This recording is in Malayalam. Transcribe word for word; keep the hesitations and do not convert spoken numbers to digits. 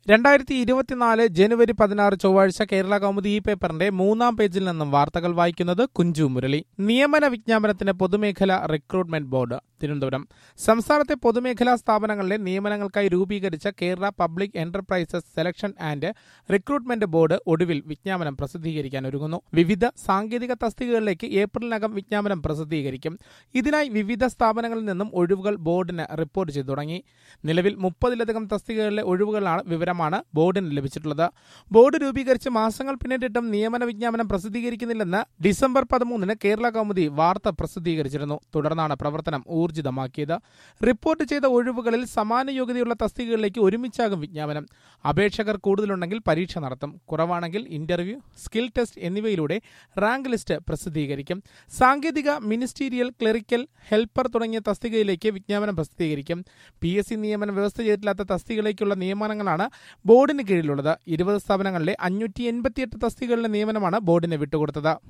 രണ്ടായിരത്തി ഇരുപത്തിനാല് ജനുവരി പതിനാറ് ചൊവ്വാഴ്ച കേരള കൗമുദി ഈ പേപ്പറിന്റെ മൂന്നാം പേജിൽ നിന്നും വാർത്തകൾ വായിക്കുന്നത് കുഞ്ചു മുരളി. നിയമന വിജ്ഞാപനത്തിന് പൊതുമേഖലാ റിക്രൂട്ട്മെന്റ് ബോർഡ് തിരുവനന്തപുരം. സംസ്ഥാനത്തെ പൊതുമേഖലാ സ്ഥാപനങ്ങളിലെ നിയമനങ്ങൾക്കായി രൂപീകരിച്ച Kerala public enterprises selection and recruitment board ഒടുവിൽ വിജ്ഞാപനം പ്രസിദ്ധീകരിക്കാൻ ഒരുങ്ങുന്നു. വിവിധ സാങ്കേതിക തസ്തികകളിലേക്ക് ഏപ്രിലിനകം വിജ്ഞാപനം പ്രസിദ്ധീകരിക്കും. ഇതിനായി വിവിധ സ്ഥാപനങ്ങളിൽ നിന്നും ഒഴിവുകൾ ബോർഡിന് റിപ്പോർട്ട് ചെയ്തു തുടങ്ങി. നിലവിൽ മുപ്പതിലധികം തസ്തികകളിലെ ഒഴിവുകളാണ് വിവരമാണ് ബോർഡിന് ലഭിച്ചിട്ടുള്ളത്. ബോർഡ് രൂപീകരിച്ച് മാസങ്ങൾ പിന്നിട്ടിട്ടും നിയമന വിജ്ഞാപനം പ്രസിദ്ധീകരിക്കുന്നില്ലെന്ന് ഡിസംബർ പതിമൂന്നിന് കേരള കൗമുദി വാർത്ത പ്രസിദ്ധീകരിച്ചിരുന്നു. തുടർന്നാണ് പ്രവർത്തനം ഊർജിതമാക്കിയത്. റിപ്പോർട്ട് ചെയ്ത ഒഴിവുകളിൽ സമാന യോഗ്യതയുള്ള തസ്തികകളിലേക്ക് ഒരുമിച്ചാകും വിജ്ഞാപനം. അപേക്ഷകർ കൂടുതലുണ്ടെങ്കിൽ പരീക്ഷ നടത്തും. കുറവാണെങ്കിൽ ഇന്റർവ്യൂ, സ്കിൽ ടെസ്റ്റ് എന്നിവയിലൂടെ റാങ്ക് ലിസ്റ്റ് പ്രസിദ്ധീകരിക്കും. സാങ്കേതിക, മിനിസ്റ്റീരിയൽ, ക്ലറിക്കൽ, ഹെൽപ്പർ തുടങ്ങിയ തസ്തികയിലേക്ക് വിജ്ഞാപനം പ്രസിദ്ധീകരിക്കും. പി എസ് സി നിയമനം വ്യവസ്ഥ ചെയ്തിട്ടില്ലാത്ത തസ്തികയിലേക്കുള്ള നിയമനങ്ങളാണ് ബോർഡിന് കീഴിലുള്ളത്. ഇരുപത് സ്ഥാപനങ്ങളിലെ അഞ്ഞൂറ്റി എൺപത്തിയെട്ട് തസ്തികകളിലെ നിയമനമാണ് ബോർഡിന് വിട്ടുകൊടുത്തത്.